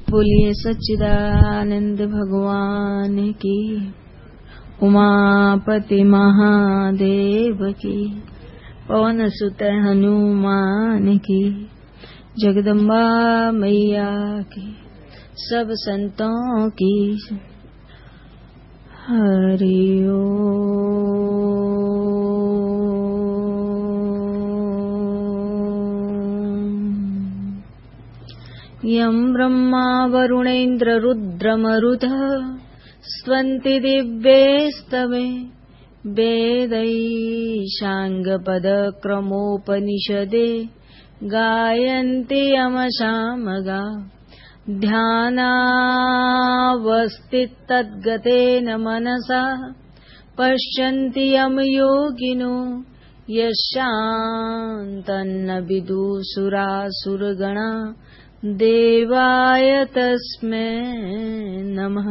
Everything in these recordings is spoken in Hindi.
बोलिए सच्चिदानंद भगवान की, उमापति महादेव की, पवन सुत हनुमान की, जगदम्बा मैया की, सब संतों की। हरि ओम। यं ब्रह्मा वरुणेन्द्र रुद्रमरुतः स्तवन्ति दिव्यैस्तवे वेदैः साङ्गपदक्रमोपनिषदे गायन्ति यमसामगा ध्यानावस्थितद्गतेन मनसा पश्यन्ति यं योगिनो यशान्तन्न विदुषुरासुरगणा देवाय तस्मै नमः।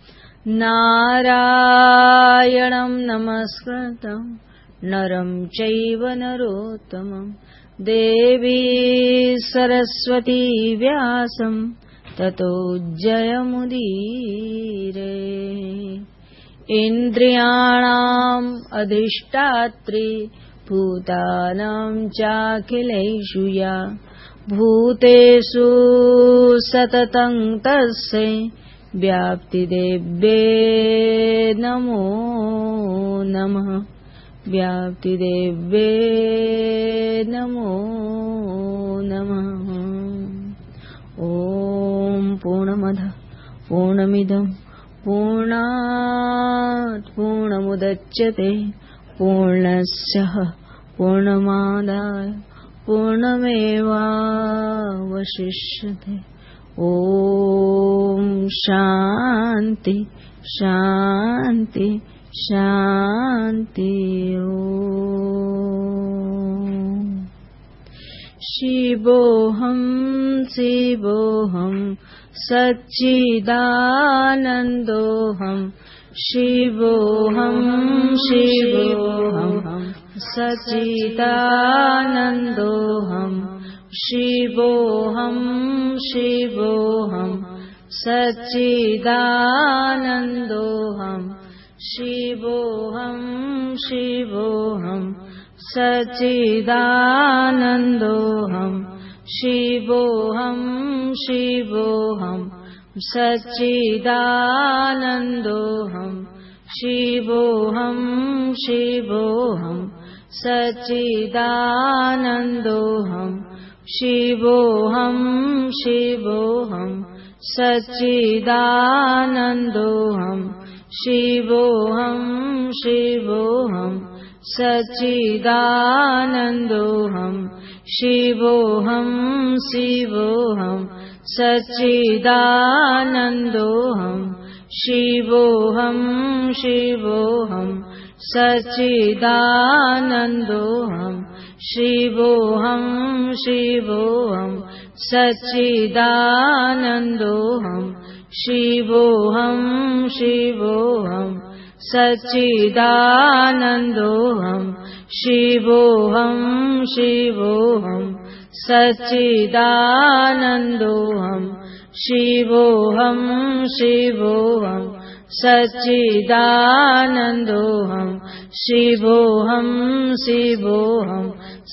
नारायणं नमस्कृतं नरं चैव नरोत्तमं देवी सरस्वती व्यासं ततो जयमुदीरे। इन्द्रियाणाम् अधिष्ठात्री भूतानां चाखिलेषु या भूतेषु सततं तस्यै व्याप्तिदेव्ये नमो नमः। व्याप्तिदेव्ये नमो नमः। ॐ पूर्णमदः पूर्णमिदं पूर्णात् पूर्णमुदच्यते पूर्णस्य पूर्णमादाय पूर्णमेवावशिष्यते। ॐ शान्ति शान्ति शान्ति। ॐ शिवोऽहं शिवोऽहं सच्चिदानन्दोऽहं शिवोऽहं शिवोऽहं सच्चिदानन्दोऽहं शिवोऽहं शिवोऽहं सच्चिदानन्दोऽहं शिवोऽहं शिवोऽहं सच्चिदानन्दोऽहं शिवोऽहं शिवोऽहं सच्चिदानन्दोऽहं शिवोऽहं शिवोऽहं सच्चिदानन्दोऽहं शिवोऽहं शिवोऽहं सच्चिदानन्दोऽहं शिवोऽहं शिवोऽहं सच्चिदानन्दोऽहं शिवोऽहं शिवोऽहं सच्चिदानन्दोऽहं शिवोऽहं शिवोऽहं सच्चिदानन्दोऽहं शिवोऽहं शिवोऽहं सच्चिदानन्दोऽहं शिवोऽहं शिवोऽहं सच्चिदानन्दोऽहं शिवोऽहं शिवोऽहं सच्चिदानन्दोऽहं शिवोऽहं शिवोऽहं सच्चिदानन्दोऽहं शिवोऽहं शिवोऽहं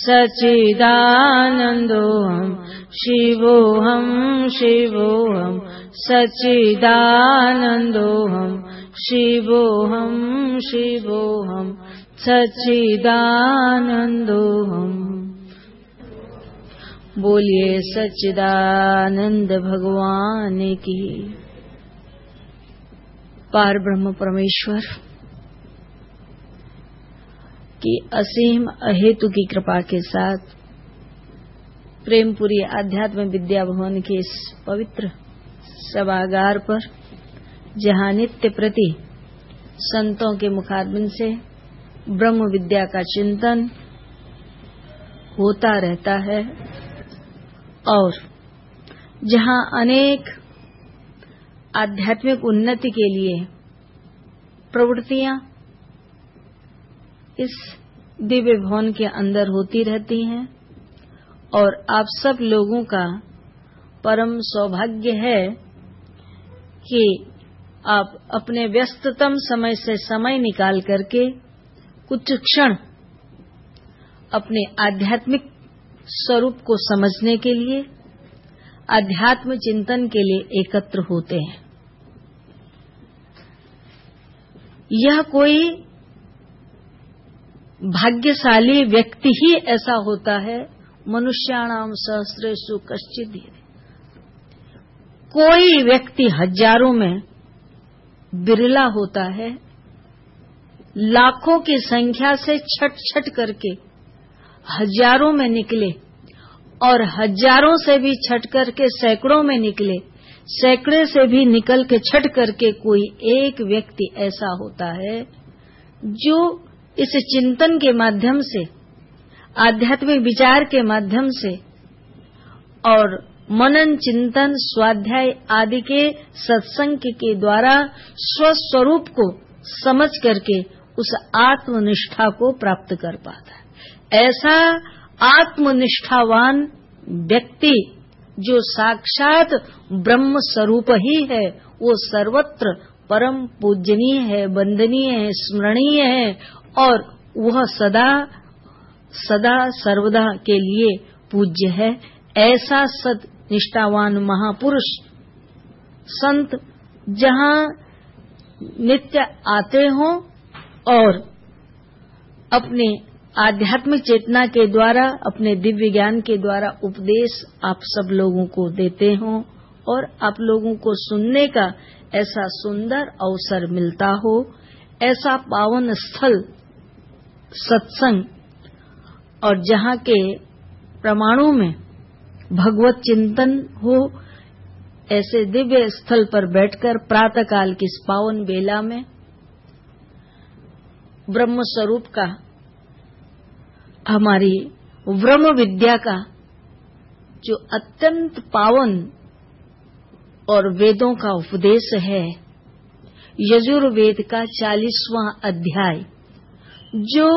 सच्चिदानन्दोऽहं शिवोऽहं शिवोऽहं सच्चिदानन्दोऽहं शिवोऽहं शिवोऽहं सच्चिदानन्दोऽहं। बोलिए सच्चिदानंद भगवान की। पार ब्रह्म परमेश्वर की असीम अहेतु की कृपा के साथ प्रेमपुरी आध्यात्म विद्या भवन के इस पवित्र सभागार पर, जहां नित्य प्रति संतों के मुखारबिंद से ब्रह्म विद्या का चिंतन होता रहता है और जहां अनेक आध्यात्मिक उन्नति के लिए प्रवृत्तियां इस दिव्य भवन के अंदर होती रहती हैं और आप सब लोगों का परम सौभाग्य है कि आप अपने व्यस्ततम समय से समय निकाल करके कुछ क्षण अपने आध्यात्मिक स्वरूप को समझने के लिए, आध्यात्म चिंतन के लिए एकत्र होते हैं। यह कोई भाग्यशाली व्यक्ति ही ऐसा होता है। मनुष्याणाम सहस्रेषु कश्चित् धीरे। कोई व्यक्ति हजारों में बिरला होता है। लाखों की संख्या से छट छट करके हजारों में निकले और हजारों से भी छट करके सैकड़ों में निकले, सैकड़े से भी निकल के छट करके कोई एक व्यक्ति ऐसा होता है जो इस चिंतन के माध्यम से, आध्यात्मिक विचार के माध्यम से और मनन चिंतन स्वाध्याय आदि के सत्संग के द्वारा स्वस्वरूप को समझ करके उस आत्मनिष्ठा को प्राप्त कर पाता है। ऐसा आत्मनिष्ठावान व्यक्ति जो साक्षात ब्रह्म स्वरूप ही है, वो सर्वत्र परम पूजनीय है, वंदनीय है, स्मरणीय है और वह सदा सदा सर्वदा के लिए पूज्य है। ऐसा सद निष्ठावान महापुरुष संत जहाँ नित्य आते हों और अपने आध्यात्मिक चेतना के द्वारा, अपने दिव्य ज्ञान के द्वारा उपदेश आप सब लोगों को देते हों और आप लोगों को सुनने का ऐसा सुंदर अवसर मिलता हो, ऐसा पावन स्थल सत्संग और जहाँ के प्रमाणों में भगवत चिंतन हो, ऐसे दिव्य स्थल पर बैठकर प्रातःकाल की इस पावन बेला में ब्रह्म स्वरूप का, हमारी ब्रह्म विद्या का जो अत्यंत पावन और वेदों का उपदेश है, यजुर्वेद का 40वां अध्याय, जो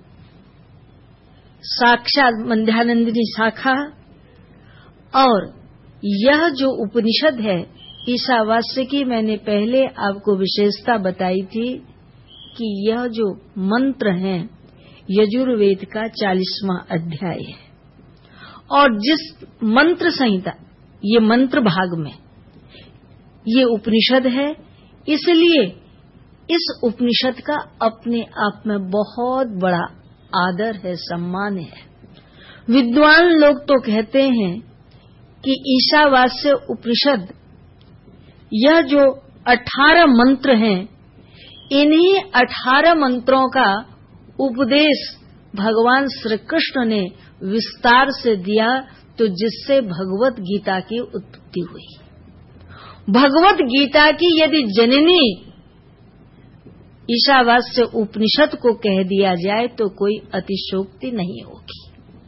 साक्षात मध्यानंदिनी शाखा और यह जो उपनिषद है ईशावास्य की, मैंने पहले आपको विशेषता बताई थी कि यह जो मंत्र है यजुर्वेद का 40वां अध्याय है और जिस मंत्र संहिता, ये मंत्र भाग में ये उपनिषद है, इसलिए इस उपनिषद का अपने आप में बहुत बड़ा आदर है, सम्मान है। विद्वान लोग तो कहते हैं कि ईशावास्य उपनिषद, यह जो 18 मंत्र हैं, इन्हीं 18 मंत्रों का उपदेश भगवान श्री कृष्ण ने विस्तार से दिया, तो जिससे भगवत गीता की उत्पत्ति हुई। भगवत गीता की यदि जननी ईशावास्य उपनिषद को कह दिया जाए तो कोई अतिशयोक्ति नहीं होगी।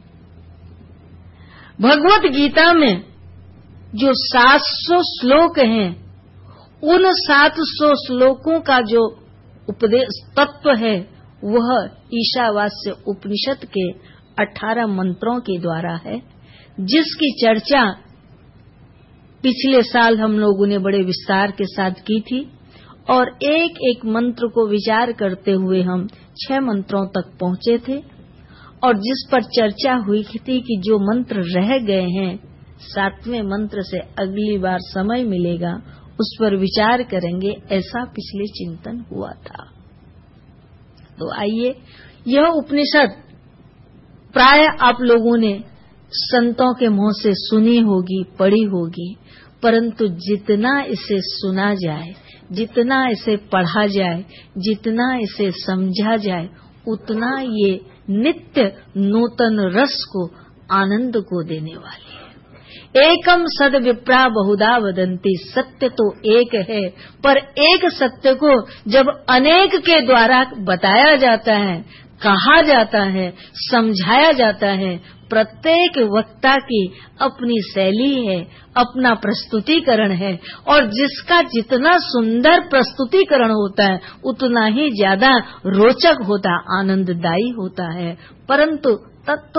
भगवत गीता में जो 700 श्लोक हैं, उन 700 श्लोकों का जो उपदेश तत्व है वह ईशावास्य उपनिषद के 18 मंत्रों के द्वारा है, जिसकी चर्चा पिछले साल हम लोगों ने बड़े विस्तार के साथ की थी और एक एक मंत्र को विचार करते हुए हम 6 मंत्रों तक पहुंचे थे और जिस पर चर्चा हुई थी कि जो मंत्र रह गए हैं 7वें मंत्र से अगली बार समय मिलेगा उस पर विचार करेंगे, ऐसा पिछले चिंतन हुआ था। तो आइए, यह उपनिषद प्राय आप लोगों ने संतों के मुंह से सुनी होगी, पढ़ी होगी, परंतु जितना इसे सुना जाए, जितना इसे पढ़ा जाए, जितना इसे समझा जाए, उतना ये नित्य नूतन रस को, आनंद को देने वाली है। एकम सद विप्रा बहुधा वदंती, सत्य तो एक है, पर एक सत्य को जब अनेक के द्वारा बताया जाता है, कहा जाता है, समझाया जाता है, प्रत्येक वक्ता की अपनी शैली है, अपना प्रस्तुतिकरण है और जिसका जितना सुंदर प्रस्तुतिकरण होता है उतना ही ज्यादा रोचक होता, आनंददायी होता है, परंतु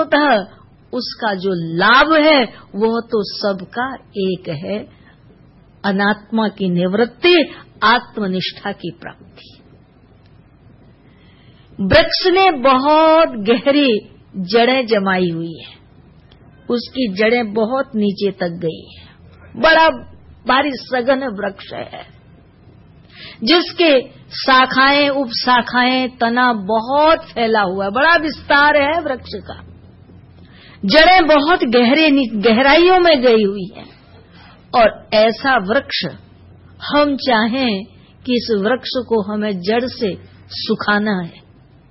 तत्वतः उसका जो लाभ है वह तो सबका एक है। अनात्मा की निवृत्ति, आत्मनिष्ठा की प्राप्ति। वृक्ष ने बहुत गहरी जड़ें जमाई हुई है, उसकी जड़ें बहुत नीचे तक गई है। बड़ा भारी सघन वृक्ष है, जिसके शाखाएं, उपशाखाएं, तना बहुत फैला हुआ है, बड़ा विस्तार है वृक्ष का। जड़ें बहुत गहराइयों में गई हुई है। और ऐसा वृक्ष हम चाहें कि इस वृक्ष को हमें जड़ से सुखाना है,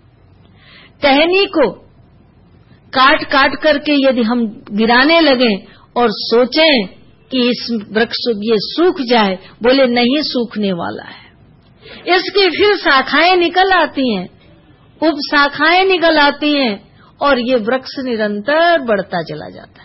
टहनी को काट काट करके यदि हम गिराने लगे और सोचें कि इस वृक्ष ये सूख जाए, बोले नहीं सूखने वाला है। इसकी फिर शाखाएं निकल आती हैं, उपशाखाएं निकल आती हैं और ये वृक्ष निरंतर बढ़ता चला जाता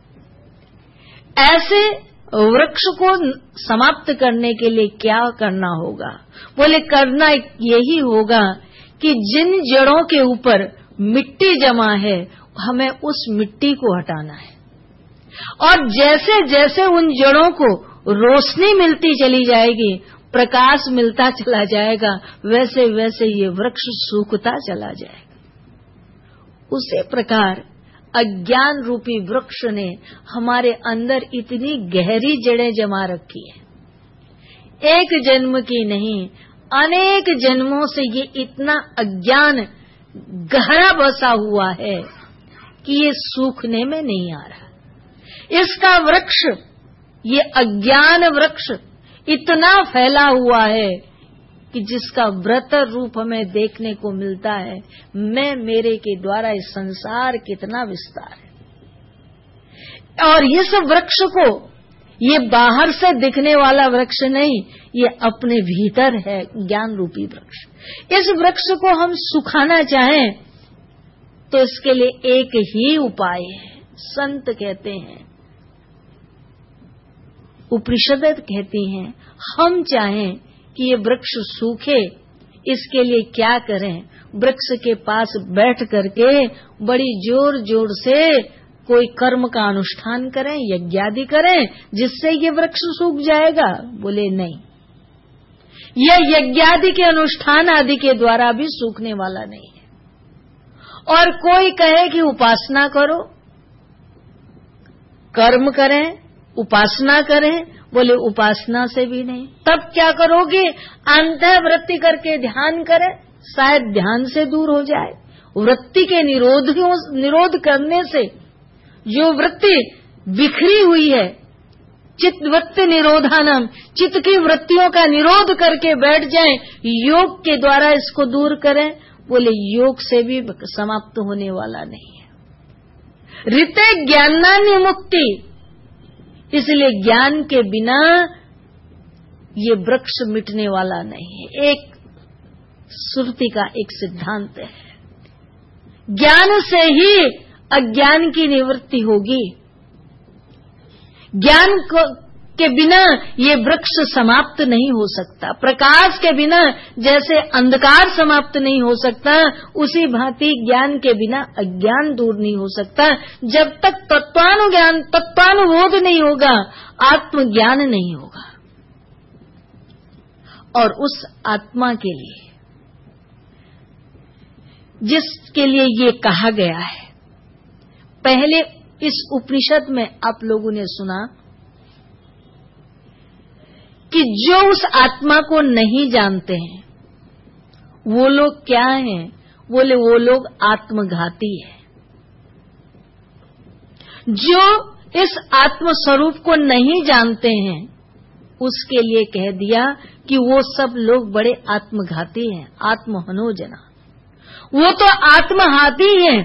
है। ऐसे वृक्ष को समाप्त करने के लिए क्या करना होगा? बोले करना यही होगा कि जिन जड़ों के ऊपर मिट्टी जमा है, हमें उस मिट्टी को हटाना है। और जैसे जैसे उन जड़ों को रोशनी मिलती चली जाएगी, प्रकाश मिलता चला जाएगा, वैसे वैसे ये वृक्ष सूखता चला जाएगा। उसी प्रकार अज्ञान रूपी वृक्ष ने हमारे अंदर इतनी गहरी जड़ें जमा रखी है, एक जन्म की नहीं, अनेक जन्मों से ये इतना अज्ञान गहरा बसा हुआ है कि ये सूखने में नहीं आ रहा। इसका वृक्ष, ये अज्ञान वृक्ष इतना फैला हुआ है कि जिसका व्रत रूप हमें देखने को मिलता है, मैं मेरे के द्वारा इस संसार कितना विस्तार है। और इस वृक्ष को, ये बाहर से दिखने वाला वृक्ष नहीं, ये अपने भीतर है ज्ञान रूपी वृक्ष। इस वृक्ष को हम सुखाना चाहें तो इसके लिए एक ही उपाय है। संत कहते हैं, उपनिषद कहती हैं, हम चाहें कि ये वृक्ष सूखे, इसके लिए क्या करें? वृक्ष के पास बैठ करके बड़ी जोर जोर से कोई कर्म का अनुष्ठान करें, यज्ञादि करें, जिससे ये वृक्ष सूख जाएगा? बोले नहीं, यह यज्ञादि के अनुष्ठान आदि के द्वारा भी सूखने वाला नहीं है। और कोई कहे कि उपासना करो, कर्म करें, उपासना करें, बोले उपासना से भी नहीं। तब क्या करोगे? अंतःवृत्ति करके ध्यान करें, शायद ध्यान से दूर हो जाए। वृत्ति के निरोध करने से जो वृत्ति बिखरी हुई है, चित्तवृत्ति निरोधानम, चित्त की वृत्तियों का निरोध करके बैठ जाएं, योग के द्वारा इसको दूर करें, बोले योग से भी समाप्त होने वाला नहीं है। ऋते ज्ञानान्य मुक्ति, इसलिए ज्ञान के बिना ये वृक्ष मिटने वाला नहीं है। एक श्रुति का एक सिद्धांत है, ज्ञान से ही अज्ञान की निवृत्ति होगी। ज्ञान के बिना ये वृक्ष समाप्त नहीं हो सकता। प्रकाश के बिना जैसे अंधकार समाप्त नहीं हो सकता, उसी भांति ज्ञान के बिना अज्ञान दूर नहीं हो सकता। जब तक तत्वानुज्ञान, तत्वानुबोध नहीं होगा, आत्मज्ञान नहीं होगा। और उस आत्मा के लिए, जिसके लिए ये कहा गया है, पहले इस उपनिषद में आप लोगों ने सुना कि जो उस आत्मा को नहीं जानते हैं, वो लोग क्या हैं? बोले वो लोग आत्मघाती हैं। जो इस आत्म स्वरूप को नहीं जानते हैं, उसके लिए कह दिया कि वो सब लोग बड़े आत्मघाती हैं, आत्महनोजना। वो तो आत्महाती हैं,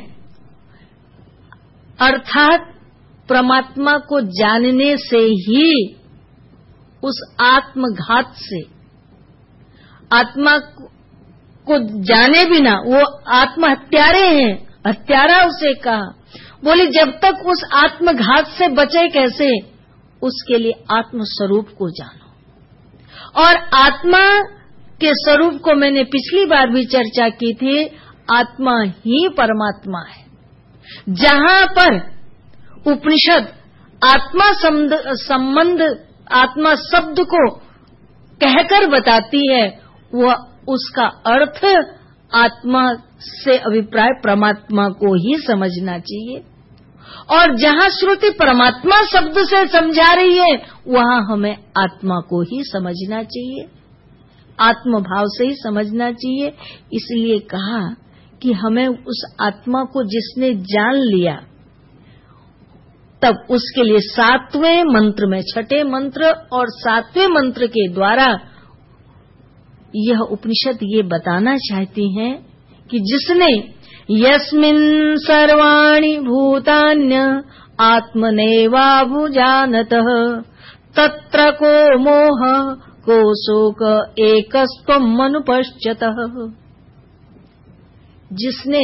अर्थात परमात्मा को जानने से ही, उस आत्मघात से, आत्मा को जाने बिना वो आत्महत्यारे हैं। हत्यारा उसे कहा। बोले जब तक उस आत्मघात से बचे कैसे? उसके लिए आत्म स्वरूप को जानो। और आत्मा के स्वरूप को मैंने पिछली बार भी चर्चा की थी, आत्मा ही परमात्मा है। जहां पर उपनिषद आत्मा संबंध आत्मा शब्द को कहकर बताती है, वह उसका अर्थ आत्मा से अभिप्राय परमात्मा को ही समझना चाहिए। और जहां श्रुति परमात्मा शब्द से समझा रही है, वहां हमें आत्मा को ही समझना चाहिए, आत्म भाव से ही समझना चाहिए। इसलिए कहा कि हमें उस आत्मा को जिसने जान लिया, तब उसके लिए 7वें मंत्र में, 6ठे मंत्र और 7वें मंत्र के द्वारा यह उपनिषद ये बताना चाहती हैं कि जिसने यस्मिन् सर्वाणि भूतान्य आत्मनेवाभुजानतः तत्र को मोह को शोक एकस्त्वम् अनुपश्यतः। जिसने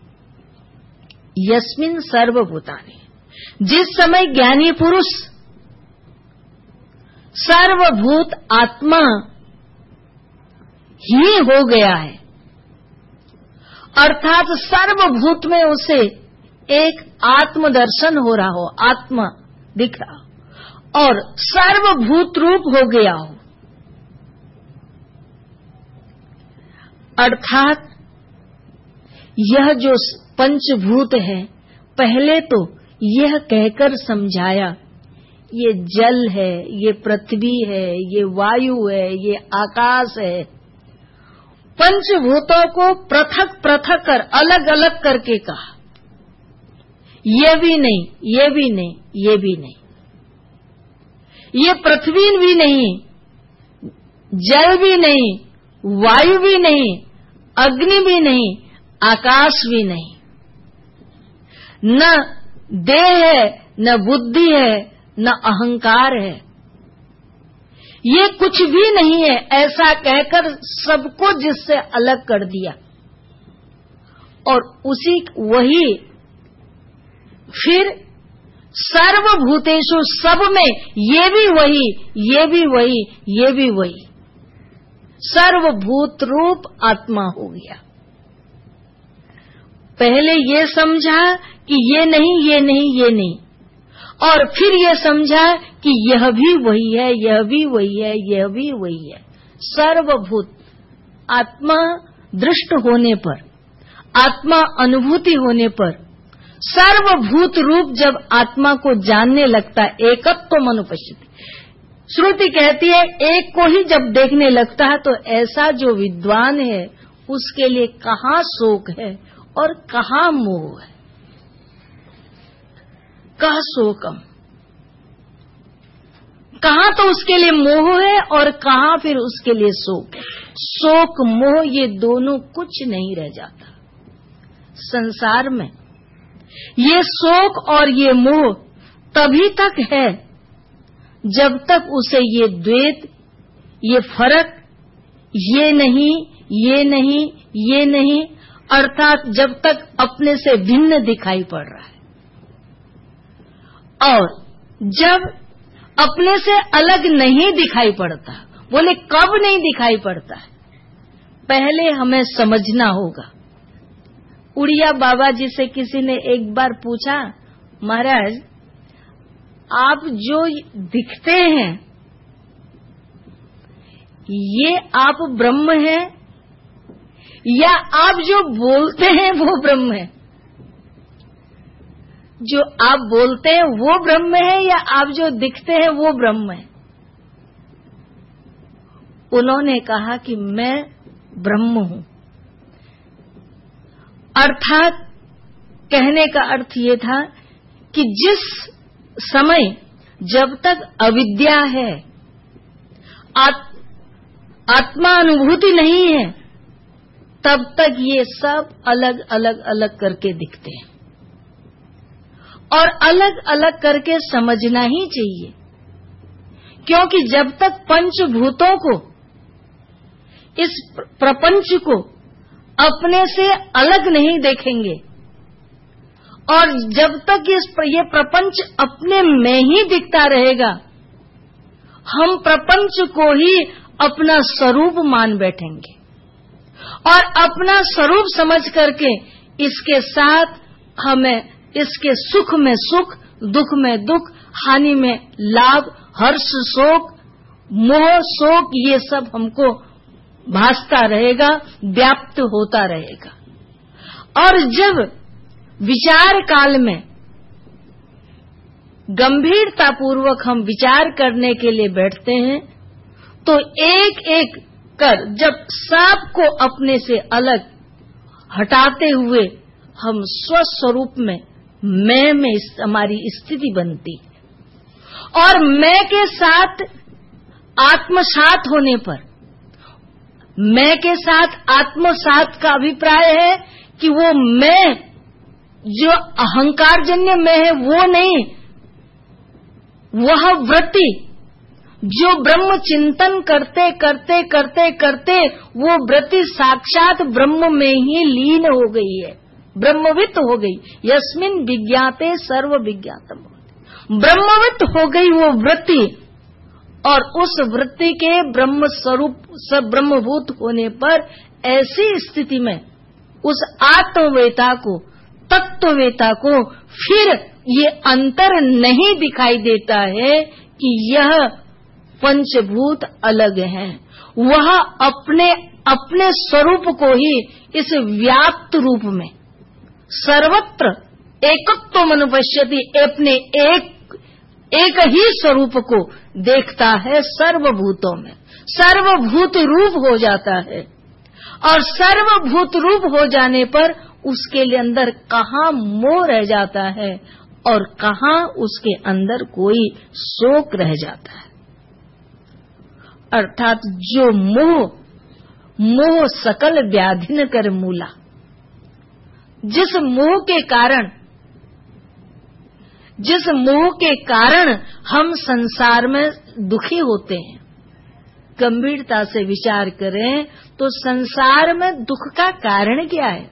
यस्मिन् सर्वभूतानि, जिस समय ज्ञानी पुरुष सर्वभूत आत्मा ही हो गया है, अर्थात सर्वभूत में उसे एक आत्मदर्शन हो रहा हो, आत्मा दिख रहा हो और सर्वभूत रूप हो गया हो, अर्थात यह जो पंचभूत है, पहले तो यह कहकर समझाया ये जल है, ये पृथ्वी है, ये वायु है, ये आकाश है। पंचभूतों को पृथक पृथक कर, अलग अलग करके कहा, ये भी नहीं, ये भी नहीं, ये भी नहीं, ये पृथ्वी भी नहीं, जल भी नहीं, वायु भी नहीं, अग्नि भी नहीं, आकाश भी नहीं, न देह है, न बुद्धि है, न अहंकार है, ये कुछ भी नहीं है। ऐसा कहकर सबको जिससे अलग कर दिया और उसी वही फिर सर्वभूतेषु, सब में ये भी वही, ये भी वही, ये भी वही, सर्वभूत रूप आत्मा हो गया। पहले ये समझा कि ये नहीं, ये नहीं, ये नहीं, और फिर ये समझा कि यह भी वही है, यह भी वही है, यह भी वही है। सर्वभूत आत्मा दृष्ट होने पर, आत्मा अनुभूति होने पर, सर्वभूत रूप जब आत्मा को जानने लगता है, एकत्व अनुपस्थिति, श्रुति कहती है एक को ही जब देखने लगता है तो ऐसा जो विद्वान है उसके लिए कहाँ शोक है और कहाँ मोह है। कह शोकम, कहाँ तो उसके लिए मोह है और कहाँ फिर उसके लिए शोक है। शोक मोह ये दोनों कुछ नहीं रह जाता संसार में। ये शोक और ये मोह तभी तक है जब तक उसे ये द्वैत, ये फर्क, ये नहीं, ये नहीं, ये नहीं, अर्थात जब तक अपने से भिन्न दिखाई पड़ रहा है। और जब अपने से अलग नहीं दिखाई पड़ता, बोले कब नहीं दिखाई पड़ता है, पहले हमें समझना होगा। उड़िया बाबा जी से किसी ने एक बार पूछा, महाराज आप जो दिखते हैं ये आप ब्रह्म हैं या आप जो बोलते हैं वो ब्रह्म है? जो आप बोलते हैं वो ब्रह्म है या आप जो दिखते हैं वो ब्रह्म है? उन्होंने कहा कि मैं ब्रह्म हूं। अर्थात कहने का अर्थ ये था कि जिस समय जब तक अविद्या है, आत्मा अनुभूति नहीं है, तब तक ये सब अलग अलग अलग करके दिखते हैं और अलग अलग करके समझना ही चाहिए। क्योंकि जब तक पंचभूतों को, इस प्रपंच को अपने से अलग नहीं देखेंगे और जब तक ये प्रपंच अपने में ही दिखता रहेगा, हम प्रपंच को ही अपना स्वरूप मान बैठेंगे और अपना स्वरूप समझ करके इसके साथ हमें इसके सुख में सुख, दुख में दुख, हानि में लाभ, हर्ष शोक, मोह शोक, ये सब हमको भासता रहेगा, व्याप्त होता रहेगा। और जब विचार काल में गंभीरता पूर्वक हम विचार करने के लिए बैठते हैं तो एक एक कर जब सबको अपने से अलग हटाते हुए हम स्वस्वरूप में मैं हमारी स्थिति बनती है। और मैं के साथ आत्मसात होने पर, मैं के साथ आत्मसात का अभिप्राय है कि वो मैं जो अहंकारजन्य मैं है वो नहीं, वह वृत्ति जो ब्रह्म चिंतन करते करते करते करते वो वृत्ति साक्षात ब्रह्म में ही लीन हो गई है, ब्रह्मवित हो गई। यस्मिन् विज्ञाते सर्व विज्ञातम, ब्रह्मवित हो गई वो वृत्ति। और उस वृत्ति के ब्रह्म स्वरूप सब ब्रह्मभूत होने पर ऐसी स्थिति में उस आत्मवेता को, तत्ववेता को फिर ये अंतर नहीं दिखाई देता है कि यह पंचभूत अलग हैं। वह अपने अपने स्वरूप को ही इस व्याप्त रूप में सर्वत्र एकत्व अनुपश्यति, अपने एक ही स्वरूप को देखता है सर्वभूतों में, सर्वभूत रूप हो जाता है। और सर्वभूत रूप हो जाने पर उसके लिए अंदर कहाँ मोह रह जाता है और कहाँ उसके अंदर कोई शोक रह जाता है। अर्थात जो मोह सकल व्याधिन कर मूला, जिस मोह के कारण हम संसार में दुखी होते हैं, गंभीरता से विचार करें तो संसार में दुख का कारण क्या है?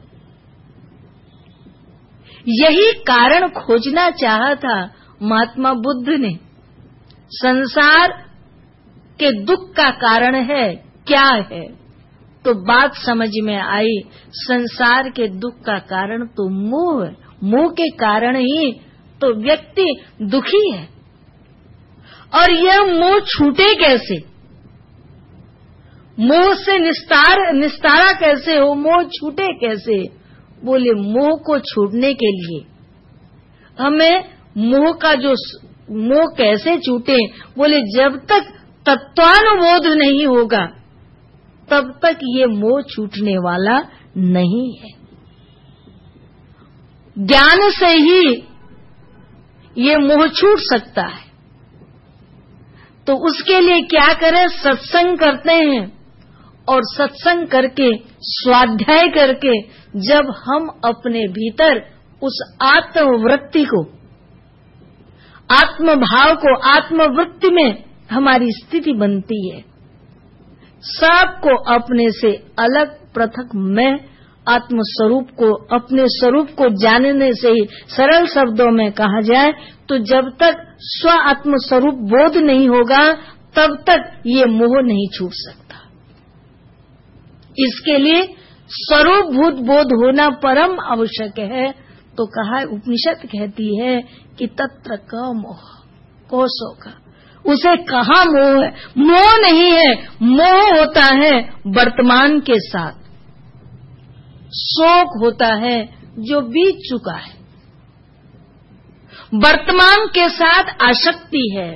यही कारण खोजना चाहा था महात्मा बुद्ध ने। संसार के दुख का कारण है क्या है? तो बात समझ में आई, संसार के दुख का कारण तो मोह है। मोह के कारण ही तो व्यक्ति दुखी है। और यह मोह छूटे कैसे? मोह से निस्तारा कैसे हो? मोह छूटे कैसे? बोले मोह को छूटने के लिए हमें मोह कैसे छूटे? बोले जब तक तत्वानुबोध नहीं होगा तब तक ये मोह छूटने वाला नहीं है। ज्ञान से ही ये मोह छूट सकता है। तो उसके लिए क्या करें? सत्संग करते हैं और सत्संग करके, स्वाध्याय करके जब हम अपने भीतर उस आत्मवृत्ति को, आत्मभाव को, आत्मवृत्ति में हमारी स्थिति बनती है, सबको अपने से अलग पृथक मैं आत्मस्वरूप को, अपने स्वरूप को जानने से ही, सरल शब्दों में कहा जाए तो जब तक स्व आत्मस्वरूप बोध नहीं होगा तब तक ये मोह नहीं छूट सकता। इसके लिए स्वरूपभूत बोध होना परम आवश्यक है। तो कहा, उपनिषद कहती है कि तत्र का मोह कोसों का, उसे कहाँ मोह है? मोह नहीं है, मोह होता है वर्तमान के साथ, शोक होता है जो बीत चुका है, वर्तमान के साथ आसक्ति है।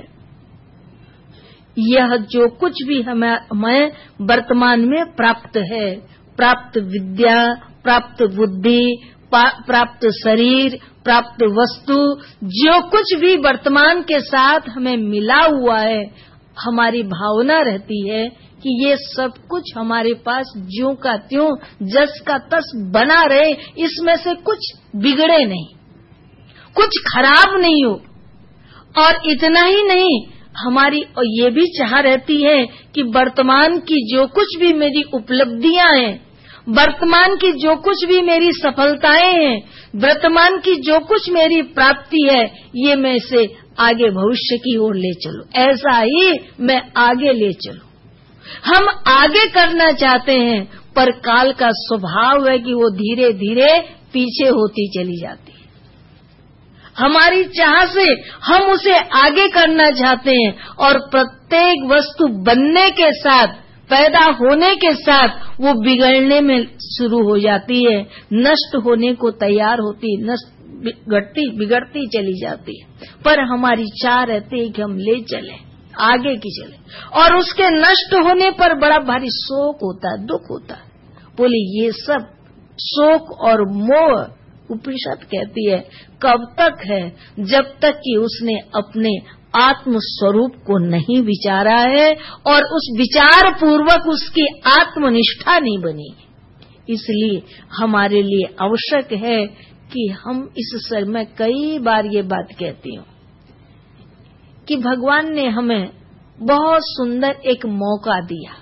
यह जो कुछ भी हमें वर्तमान में प्राप्त है, प्राप्त विद्या, प्राप्त बुद्धि, प्राप्त शरीर, प्राप्त वस्तु, जो कुछ भी वर्तमान के साथ हमें मिला हुआ है, हमारी भावना रहती है कि ये सब कुछ हमारे पास ज्यों का त्यों, जस का तस बना रहे, इसमें से कुछ बिगड़े नहीं, कुछ खराब नहीं हो। और इतना ही नहीं, हमारी और ये भी चाह रहती है कि वर्तमान की जो कुछ भी मेरी उपलब्धियां हैं, वर्तमान की जो कुछ भी मेरी सफलताएं हैं, वर्तमान की जो कुछ मेरी प्राप्ति है, ये मैं से आगे भविष्य की ओर ले चलूं, ऐसा ही मैं आगे ले चलूं। हम आगे करना चाहते हैं पर काल का स्वभाव है कि वो धीरे धीरे पीछे होती चली जाती है। हमारी चाह से हम उसे आगे करना चाहते हैं, और प्रत्येक वस्तु बनने के साथ, पैदा होने के साथ वो बिगड़ने में शुरू हो जाती है, नष्ट होने को तैयार होती, बिगड़ती चली जाती है। पर हमारी चाह रहती है कि हम ले चले, आगे की चले, और उसके नष्ट होने पर बड़ा भारी शोक होता है, दुख होता है। बोले ये सब शोक और मोह, उपनिषद कहती है, कब तक है? जब तक कि उसने अपने आत्म स्वरूप को नहीं विचारा है और उस विचार पूर्वक उसकी आत्मनिष्ठा नहीं बनी। इसलिए हमारे लिए आवश्यक है कि हम इस समय कई बार ये बात कहती हूँ कि भगवान ने हमें बहुत सुंदर एक मौका दिया।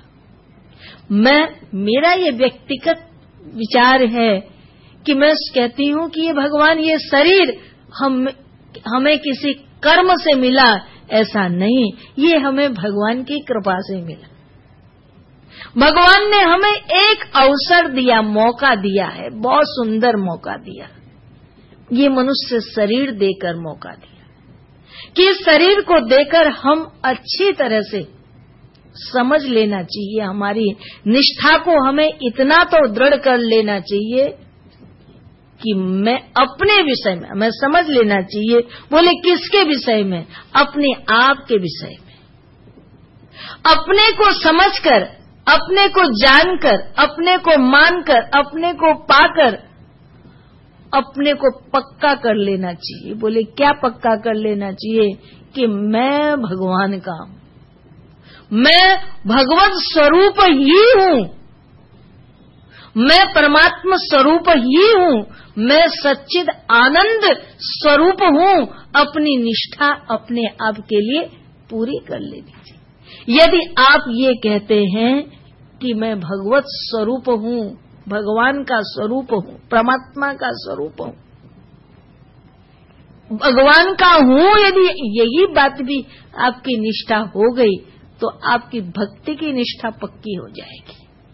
मेरा ये व्यक्तिगत विचार है कि मैं कहती हूँ कि ये भगवान, ये शरीर हमें किसी कर्म से मिला, ऐसा नहीं, ये हमें भगवान की कृपा से मिला। भगवान ने हमें एक अवसर दिया, मौका दिया है, बहुत सुंदर मौका दिया। ये मनुष्य शरीर देकर मौका दिया कि इस शरीर को देकर हम अच्छी तरह से समझ लेना चाहिए, हमारी निष्ठा को हमें इतना तो दृढ़ कर लेना चाहिए कि मैं अपने विषय में, हमें समझ लेना चाहिए। बोले किसके विषय में? अपने आप के विषय में। अपने को समझकर, अपने को जानकर, अपने को मानकर, अपने को पाकर, अपने को पक्का कर लेना चाहिए। बोले क्या पक्का कर लेना चाहिए? कि मैं भगवान का हूं, मैं भगवत स्वरूप ही हूं, मैं परमात्मा स्वरूप ही हूं, मैं सच्चिद आनंद स्वरूप हूं। अपनी निष्ठा अपने आप के लिए पूरी कर लेनी चाहिए। यदि आप ये कहते हैं कि मैं भगवत स्वरूप हूं, भगवान का स्वरूप हूं, परमात्मा का स्वरूप हूं, भगवान का हूं, यदि यही बात भी आपकी निष्ठा हो गई तो आपकी भक्ति की निष्ठा पक्की हो जाएगी।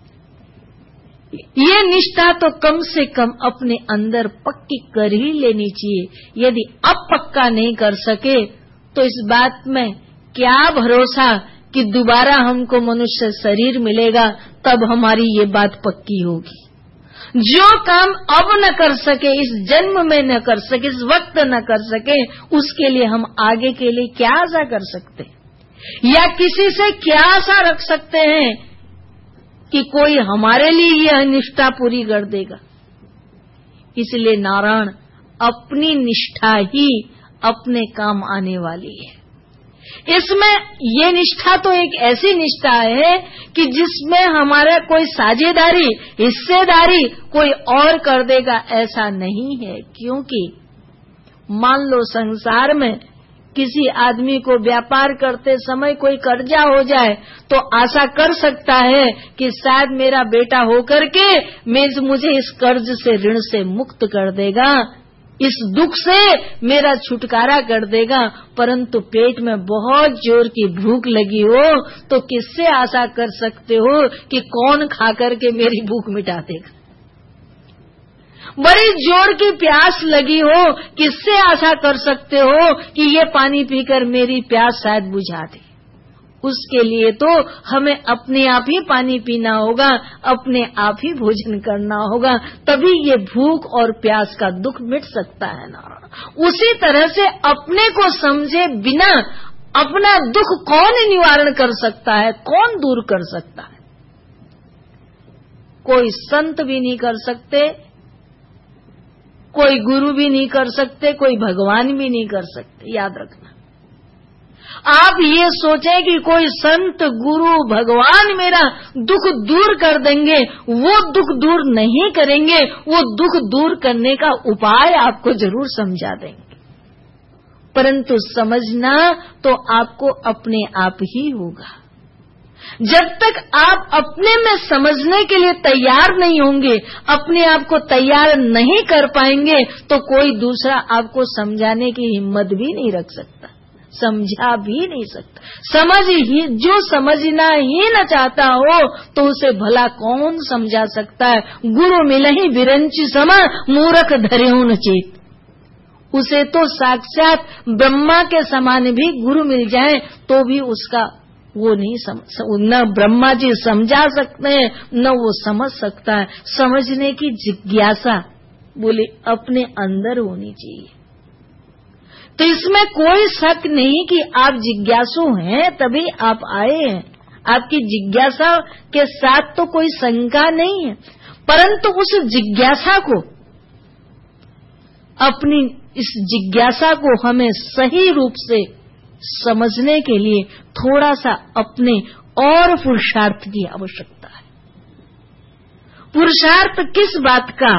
ये निष्ठा तो कम से कम अपने अंदर पक्की कर ही लेनी चाहिए। यदि अब पक्का नहीं कर सके तो इस बात में क्या भरोसा कि दोबारा हमको मनुष्य शरीर मिलेगा, तब हमारी ये बात पक्की होगी। जो काम अब न कर सके, इस जन्म में न कर सके, इस वक्त न कर सके, उसके लिए हम आगे के लिए क्या आशा कर सकते हैं? या किसी से क्या आशा रख सकते हैं कि कोई हमारे लिए यह निष्ठा पूरी कर देगा? इसलिए नारायण, अपनी निष्ठा ही अपने काम आने वाली है। इसमें ये निष्ठा तो एक ऐसी निष्ठा है कि जिसमें हमारा कोई साझेदारी, हिस्सेदारी कोई और कर देगा, ऐसा नहीं है। क्योंकि मान लो संसार में किसी आदमी को व्यापार करते समय कोई कर्जा हो जाए तो आशा कर सकता है कि शायद मेरा बेटा होकर के मुझे इस कर्ज से, ऋण से मुक्त कर देगा, इस दुख से मेरा छुटकारा कर देगा। परंतु पेट में बहुत जोर की भूख लगी हो तो किससे आशा कर सकते हो कि कौन खा करके मेरी भूख मिटा देगा? बड़ी जोर की प्यास लगी हो, किससे आशा कर सकते हो कि ये पानी पीकर मेरी प्यास शायद बुझा दे? उसके लिए तो हमें अपने आप ही पानी पीना होगा, अपने आप ही भोजन करना होगा, तभी ये भूख और प्यास का दुख मिट सकता है ना। उसी तरह से अपने को समझे बिना अपना दुख कौन निवारण कर सकता है, कौन दूर कर सकता है? कोई संत भी नहीं कर सकते, कोई गुरु भी नहीं कर सकते, कोई भगवान भी नहीं कर सकते। याद रखना, आप ये सोचें कि कोई संत, गुरु, भगवान मेरा दुख दूर कर देंगे, वो दुख दूर नहीं करेंगे। वो दुख दूर करने का उपाय आपको जरूर समझा देंगे, परंतु समझना तो आपको अपने आप ही होगा। जब तक आप अपने में समझने के लिए तैयार नहीं होंगे, अपने आप को तैयार नहीं कर पाएंगे, तो कोई दूसरा आपको समझाने की हिम्मत भी नहीं रख सकता, समझा भी नहीं सकता। जो समझना ही न चाहता हो तो उसे भला कौन समझा सकता है? गुरु मिलहि बिरंची समा, मूर्ख धरेऊ न चेत। उसे तो साक्षात ब्रह्मा के समान भी गुरु मिल जाए तो भी उसका वो नहीं न ब्रह्मा जी समझा सकते हैं न वो समझ सकता है। समझने की जिज्ञासा बोले अपने अंदर होनी चाहिए। तो इसमें कोई शक नहीं कि आप जिज्ञासु हैं तभी आप आए हैं। आपकी जिज्ञासा के साथ तो कोई शंका नहीं है, परंतु उस जिज्ञासा को अपनी इस जिज्ञासा को हमें सही रूप से समझने के लिए थोड़ा सा अपने और पुरुषार्थ की आवश्यकता है। पुरुषार्थ किस बात का?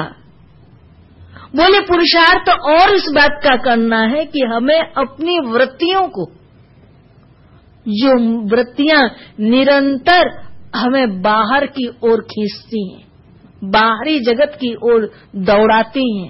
बोले पुरुषार्थ और इस बात का करना है कि हमें अपनी वृत्तियों को, जो वृत्तियां निरंतर हमें बाहर की ओर खींचती हैं, बाहरी जगत की ओर दौड़ाती हैं,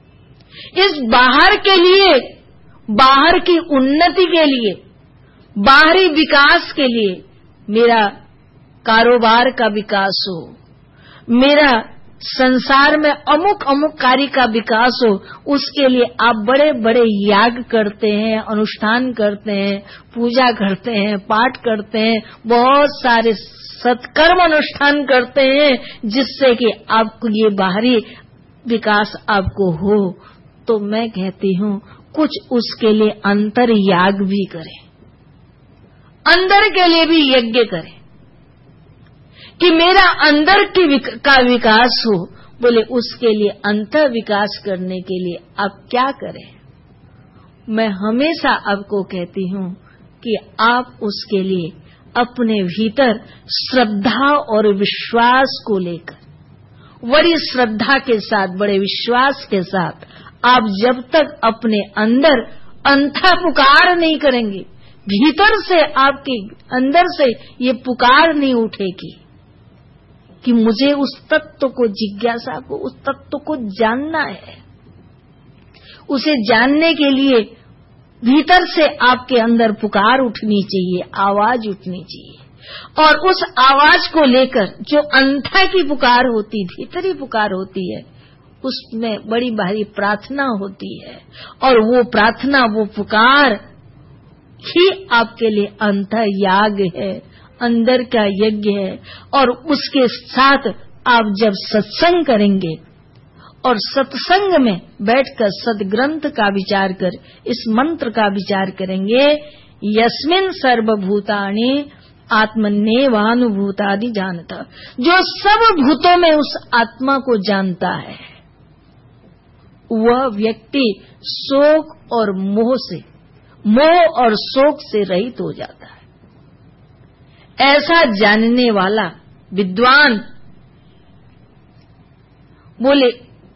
इस बाहर के लिए, बाहर की उन्नति के लिए, बाहरी विकास के लिए, मेरा कारोबार का विकास हो, मेरा संसार में अमुक अमुक कार्य का विकास हो, उसके लिए आप बड़े बड़े याग करते हैं, अनुष्ठान करते हैं, पूजा करते हैं, पाठ करते हैं, बहुत सारे सत्कर्म अनुष्ठान करते हैं, जिससे कि आपको ये बाहरी विकास आपको हो। तो मैं कहती हूँ कुछ उसके लिए अंतर याग भी करें, अंदर के लिए भी यज्ञ करें कि मेरा अंदर का विकास हो। बोले उसके लिए अंतर विकास करने के लिए आप क्या करें? मैं हमेशा आपको कहती हूँ कि आप उसके लिए अपने भीतर श्रद्धा और विश्वास को लेकर, बड़ी श्रद्धा के साथ, बड़े विश्वास के साथ आप जब तक अपने अंदर अंधा पुकार नहीं करेंगे, भीतर से आपके अंदर से ये पुकार नहीं उठेगी कि मुझे उस तत्व को, जिज्ञासा को, उस तत्व को जानना है, उसे जानने के लिए भीतर से आपके अंदर पुकार उठनी चाहिए, आवाज उठनी चाहिए। और उस आवाज को लेकर जो अंधा की पुकार होती, भीतरी पुकार होती है, उसमें बड़ी भारी प्रार्थना होती है, और वो प्रार्थना, वो पुकार ही आपके लिए अंतर याग है, अंदर का यज्ञ है। और उसके साथ आप जब सत्संग करेंगे और सत्संग में बैठकर सद्ग्रंथ का विचार कर, इस मंत्र का विचार करेंगे, यस्मिन् सर्वभूतानि आत्मन्येवानुभूतादि जानता, जो सब भूतों में उस आत्मा को जानता है, वह व्यक्ति शोक और मोह से, मोह और शोक से रहित हो जाता है। ऐसा जानने वाला विद्वान बोले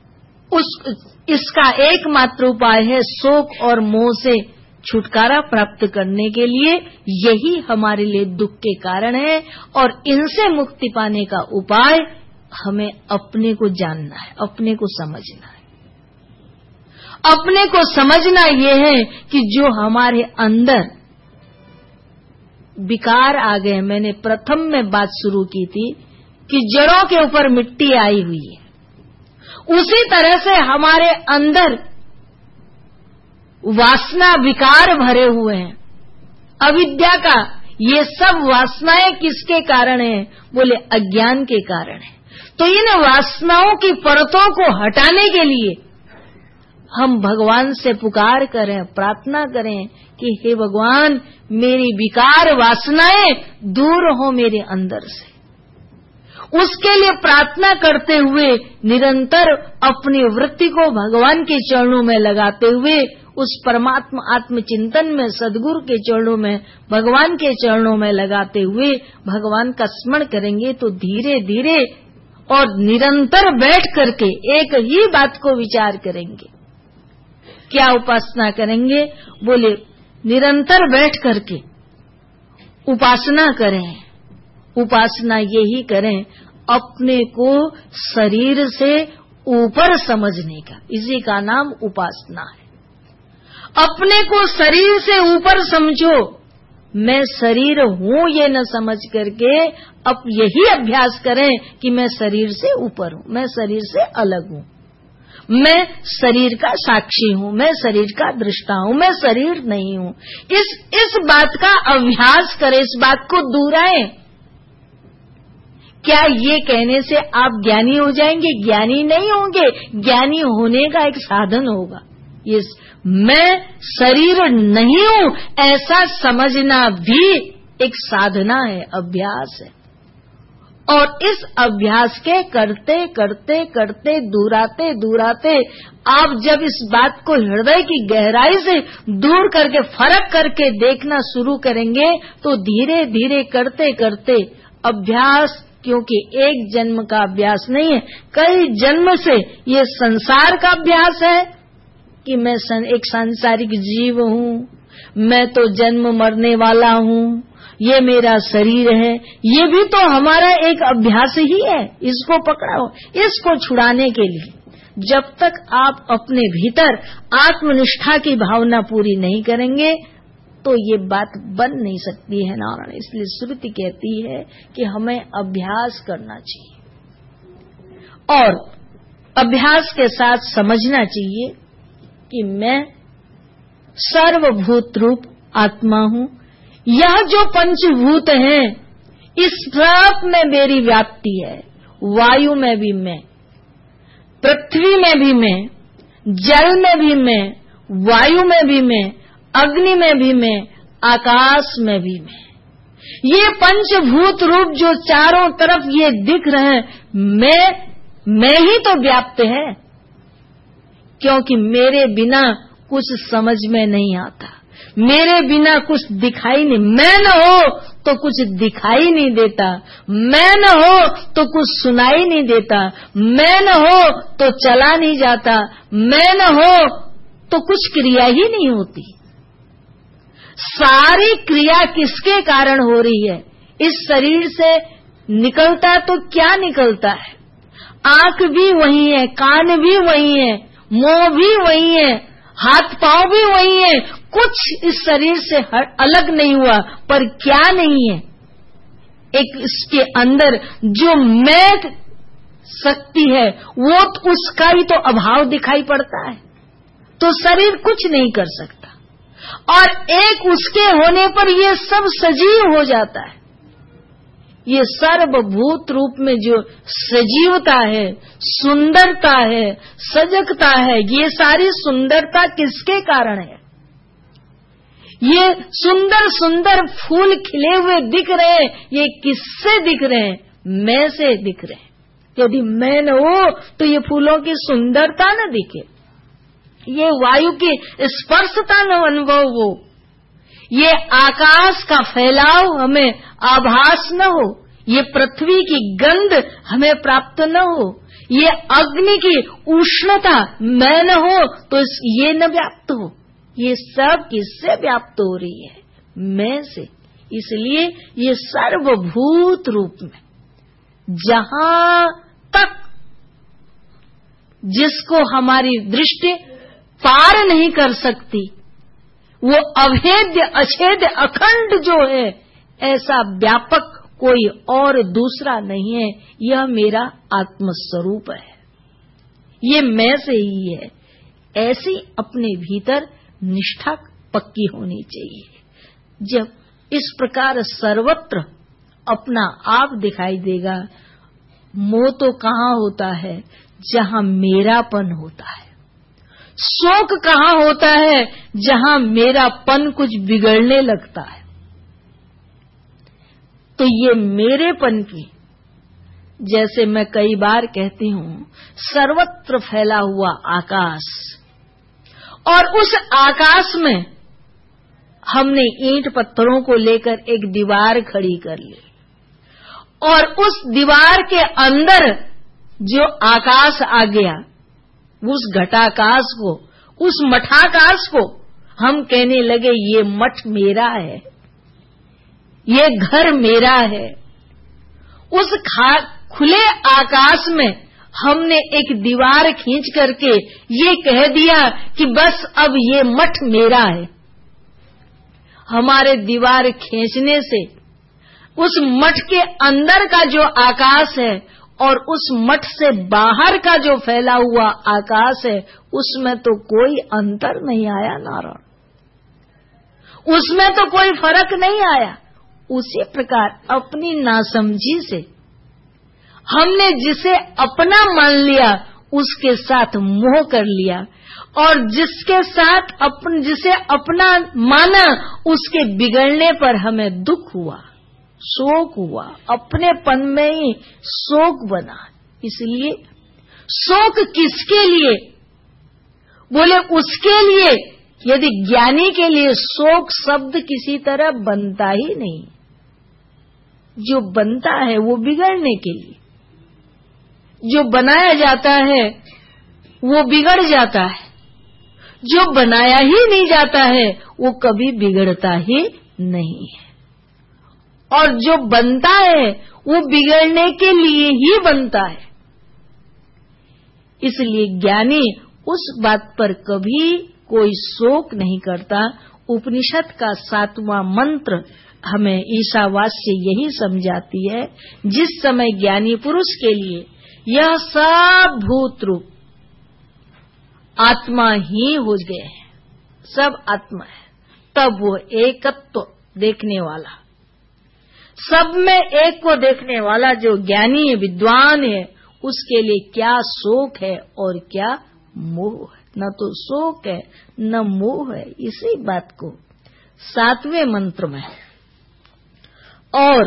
इसका एकमात्र उपाय है शोक और मोह से छुटकारा प्राप्त करने के लिए, यही हमारे लिए दुख के कारण है। और इनसे मुक्ति पाने का उपाय हमें अपने को जानना है, अपने को समझना है। अपने को समझना ये है कि जो हमारे अंदर विकार आ गए, मैंने प्रथम में बात शुरू की थी कि जड़ों के ऊपर मिट्टी आई हुई है, उसी तरह से हमारे अंदर वासना विकार भरे हुए हैं, अविद्या का। ये सब वासनाएं किसके कारण है? बोले अज्ञान के कारण है। तो इन वासनाओं की परतों को हटाने के लिए हम भगवान से पुकार करें, प्रार्थना करें कि हे भगवान, मेरी विकार वासनाएं दूर हो मेरे अंदर से। उसके लिए प्रार्थना करते हुए निरंतर अपनी वृत्ति को भगवान के चरणों में लगाते हुए, उस परमात्मा आत्मचिंतन में, सद्गुरु के चरणों में, भगवान के चरणों में लगाते हुए भगवान का स्मरण करेंगे तो धीरे धीरे और निरंतर बैठ करके एक ही बात को विचार करेंगे। क्या उपासना करेंगे? बोले निरंतर बैठ करके उपासना करें। उपासना यही करें, अपने को शरीर से ऊपर समझने का, इसी का नाम उपासना है। अपने को शरीर से ऊपर समझो, मैं शरीर हूं ये न समझ करके अब यही अभ्यास करें कि मैं शरीर से ऊपर हूं, मैं शरीर से अलग हूं। मैं शरीर का साक्षी हूँ, मैं शरीर का दृष्टा हूँ, मैं शरीर नहीं हूँ। इस बात का अभ्यास करें, इस बात को दोहराएं। क्या ये कहने से आप ज्ञानी हो जाएंगे? ज्ञानी नहीं होंगे, ज्ञानी होने का एक साधन होगा। ये मैं शरीर नहीं हूँ ऐसा समझना भी एक साधना है, अभ्यास है। और इस अभ्यास के करते करते करते दुराते आप जब इस बात को हृदय की गहराई से दूर करके फर्क करके देखना शुरू करेंगे तो धीरे धीरे करते करते अभ्यास, क्योंकि एक जन्म का अभ्यास नहीं है, कई जन्म से ये संसार का अभ्यास है कि मैं एक सांसारिक जीव हूँ, मैं तो जन्म मरने वाला हूँ, ये मेरा शरीर है। ये भी तो हमारा एक अभ्यास ही है। इसको पकड़ो, इसको छुड़ाने के लिए जब तक आप अपने भीतर आत्मनिष्ठा की भावना पूरी नहीं करेंगे तो ये बात बन नहीं सकती है नारायण। इसलिए श्रुति कहती है कि हमें अभ्यास करना चाहिए और अभ्यास के साथ समझना चाहिए कि मैं सर्वभूत रूप आत्मा हूँ। यह जो पंचभूत हैं इस सब में मेरी व्याप्ति है। वायु में भी मैं, पृथ्वी में भी मैं, जल में भी मैं, वायु में भी मैं, अग्नि में भी मैं, आकाश में भी मैं। ये पंचभूत रूप जो चारों तरफ ये दिख रहे हैं, मैं ही तो व्याप्त है, क्योंकि मेरे बिना कुछ समझ में नहीं आता, मेरे बिना कुछ दिखाई नहीं। मैं न हो तो कुछ दिखाई नहीं देता, मैं न हो तो कुछ सुनाई नहीं देता, मैं न हो तो चला नहीं जाता, मैं न हो तो कुछ क्रिया ही नहीं होती। सारी क्रिया किसके कारण हो रही है? इस शरीर से निकलता तो क्या निकलता है? आंख भी वही है, कान भी वही है, मुंह भी वही है, हाथ पांव भी वही है, कुछ इस शरीर से अलग नहीं हुआ। पर क्या नहीं है? एक इसके अंदर जो मैं शक्ति है वो तो उसका ही तो अभाव दिखाई पड़ता है, तो शरीर कुछ नहीं कर सकता। और एक उसके होने पर ये सब सजीव हो जाता है। ये सर्वभूत रूप में जो सजीवता है, सुंदरता है, सजगता है, ये सारी सुंदरता किसके कारण है? ये सुंदर सुंदर फूल खिले हुए दिख रहे हैं, ये किससे दिख रहे हैं? मैं से दिख रहे हैं। यदि मैं न हो तो ये फूलों की सुंदरता न दिखे, ये वायु की स्पर्शता न अनुभव हो, ये आकाश का फैलाव हमें आभास न हो, ये पृथ्वी की गंध हमें प्राप्त न हो, ये अग्नि की उष्णता मैं न हो तो ये न व्याप्त हो। ये सब किससे व्याप्त हो रही है? मैं से। इसलिए ये सर्वभूत रूप में जहां तक जिसको हमारी दृष्टि पार नहीं कर सकती, वो अभेद्य अछेद्य अखंड जो है, ऐसा व्यापक कोई और दूसरा नहीं है। यह मेरा आत्मस्वरूप है, ये मैं से ही है। ऐसी अपने भीतर निष्ठा पक्की होनी चाहिए। जब इस प्रकार सर्वत्र अपना आप दिखाई देगा, मोह तो कहाँ होता है? जहां मेरापन होता है। शोक कहाँ होता है? जहां मेरापन कुछ बिगड़ने लगता है। तो ये मेरेपन की, जैसे मैं कई बार कहती हूं, सर्वत्र फैला हुआ आकाश, और उस आकाश में हमने ईंट पत्थरों को लेकर एक दीवार खड़ी कर ली, और उस दीवार के अंदर जो आकाश आ गया, उस घटाकाश को, उस मठाकाश को हम कहने लगे ये मठ मेरा है, ये घर मेरा है। उस खुले आकाश में हमने एक दीवार खींच करके ये कह दिया कि बस अब ये मठ मेरा है। हमारे दीवार खींचने से उस मठ के अंदर का जो आकाश है और उस मठ से बाहर का जो फैला हुआ आकाश है, उसमें तो कोई अंतर नहीं आया नारायण, उसमें तो कोई फर्क नहीं आया। उसी प्रकार अपनी नासमझी से हमने जिसे अपना मान लिया उसके साथ मोह कर लिया, और जिसे अपना माना उसके बिगड़ने पर हमें दुख हुआ, शोक हुआ, अपनेपन में ही शोक बना। इसलिए शोक किसके लिए? बोले उसके लिए, यदि ज्ञानी के लिए शोक शब्द किसी तरह बनता ही नहीं। जो बनता है वो बिगड़ने के लिए, जो बनाया जाता है वो बिगड़ जाता है, जो बनाया ही नहीं जाता है वो कभी बिगड़ता ही नहीं है, और जो बनता है वो बिगड़ने के लिए ही बनता है। इसलिए ज्ञानी उस बात पर कभी कोई शोक नहीं करता। उपनिषद का 7वां मंत्र हमें ईशावास्य यही समझाती है। जिस समय ज्ञानी पुरुष के लिए यह सब भूत रूप आत्मा ही हो गए हैं, सब आत्मा है, तब वो एकत्व देखने वाला, सब में एक को देखने वाला जो ज्ञानी है, विद्वान है, उसके लिए क्या शोक है और क्या मोह है। न तो शोक है न मोह है। इसी बात को 7वें मंत्र में और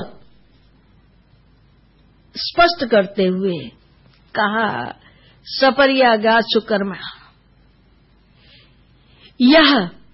स्पष्ट करते हुए कहा, सपर्यागाचु कर्म, यह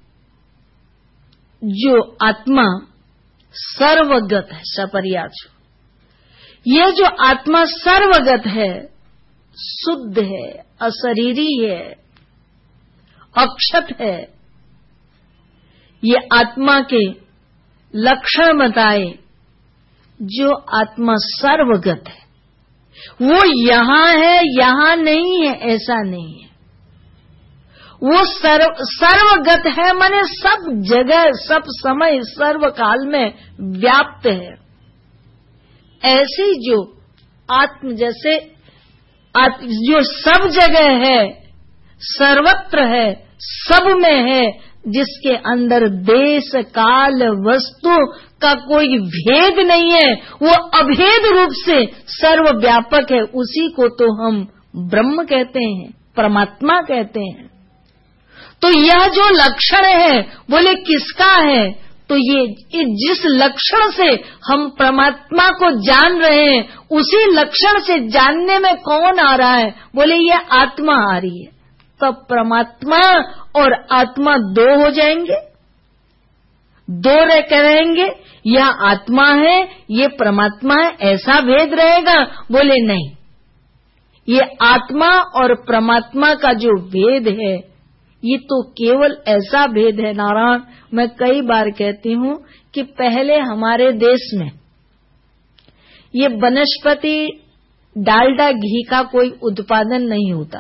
जो आत्मा सर्वगत है, सपर्याचु, यह जो आत्मा सर्वगत है, शुद्ध है, अशरीरी है, अक्षत है, ये आत्मा के लक्षण बताए। जो आत्मा सर्वगत है वो यहां है, यहां नहीं है, ऐसा नहीं है। वो सर्वगत है, माने सब जगह, सब समय, सर्वकाल में व्याप्त है। ऐसी जो आत्म, जैसे जो सब जगह है, सर्वत्र है, सब में है, जिसके अंदर देश काल वस्तु का कोई भेद नहीं है, वो अभेद रूप से सर्वव्यापक है, उसी को तो हम ब्रह्म कहते हैं, परमात्मा कहते हैं। तो यह जो लक्षण है, बोले किसका है? तो ये जिस लक्षण से हम परमात्मा को जान रहे हैं, उसी लक्षण से जानने में कौन आ रहा है? बोले ये आत्मा आ रही है। तब परमात्मा और आत्मा दो हो जाएंगे, दो रहेंगे। यह आत्मा है, ये परमात्मा है, ऐसा भेद रहेगा? बोले नहीं, ये आत्मा और परमात्मा का जो भेद है, ये तो केवल ऐसा भेद है नारायण। मैं कई बार कहती हूँ कि पहले हमारे देश में ये वनस्पति डालडा घी का कोई उत्पादन नहीं होता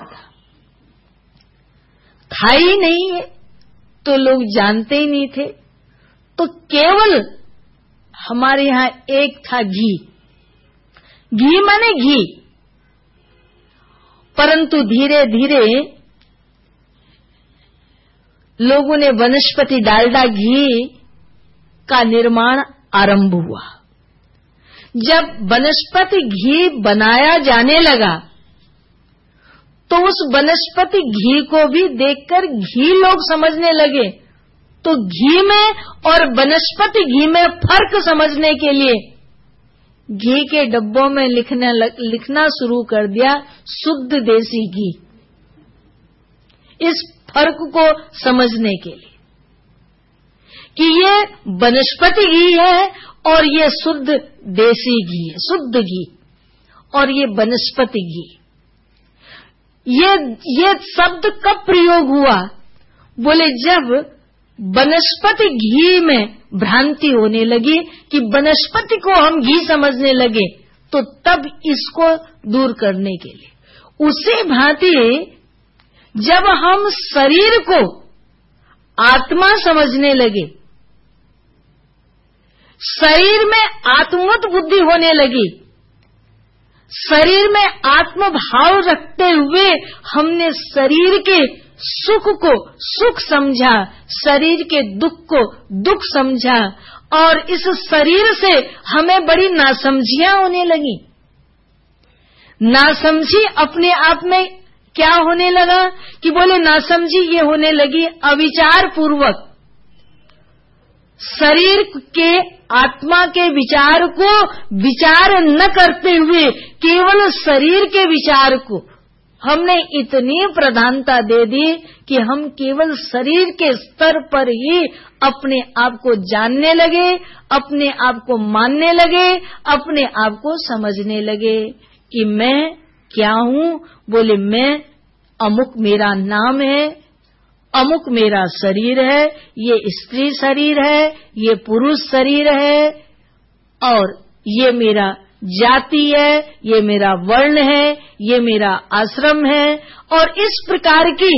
था ही नहीं है, तो लोग जानते ही नहीं थे। तो केवल हमारे यहाँ एक था घी, घी माने घी। परंतु धीरे धीरे लोगों ने वनस्पति डालडा घी का निर्माण आरंभ हुआ। जब वनस्पति घी बनाया जाने लगा तो उस वनस्पति घी को भी देखकर घी लोग समझने लगे। तो घी में और वनस्पति घी में फर्क समझने के लिए घी के डब्बों में लिखना शुरू कर दिया, शुद्ध देसी घी। इस फर्क को समझने के लिए कि ये वनस्पति घी है और ये शुद्ध देसी घी है, शुद्ध घी, और ये वनस्पति घी। ये शब्द कब प्रयोग हुआ? बोले जब वनस्पति घी में भ्रांति होने लगी कि वनस्पति को हम घी समझने लगे, तो तब इसको दूर करने के लिए उसी भांति जब हम शरीर को आत्मा समझने लगे, शरीर में आत्मवत बुद्धि होने लगी, शरीर में आत्म भाव रखते हुए हमने शरीर के सुख को सुख समझा, शरीर के दुख को दुख समझा, और इस शरीर से हमें बड़ी नासमझियां होने लगी। नासमझी अपने आप में क्या होने लगा कि बोले नासमझी ये होने लगी अविचार पूर्वक शरीर के आत्मा के विचार को विचार न करते हुए केवल शरीर के विचार को हमने इतनी प्रधानता दे दी कि हम केवल शरीर के स्तर पर ही अपने आप को जानने लगे, अपने आप को मानने लगे, अपने आप को समझने लगे कि मैं क्या हूँ। बोले मैं अमुक मेरा नाम है, अमुक मेरा शरीर है, ये स्त्री शरीर है, ये पुरुष शरीर है, और ये मेरा जाति है, ये मेरा वर्ण है, ये मेरा आश्रम है। और इस प्रकार की